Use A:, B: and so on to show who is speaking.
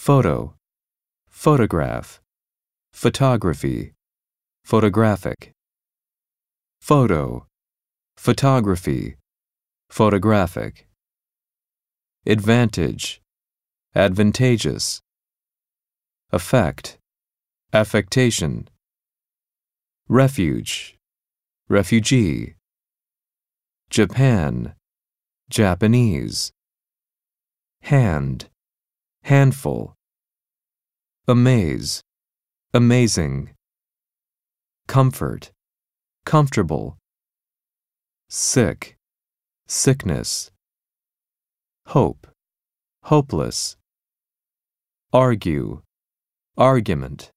A: photo, photograph, photography, photographic, photo, photography, photographic, advantage, advantageous, effect, affectation, refuge, refugee, Japan, Japanese, hand, handful, amaze, amazing, comfort, comfortable, sick, sickness, hope, hopeless, argue, argument,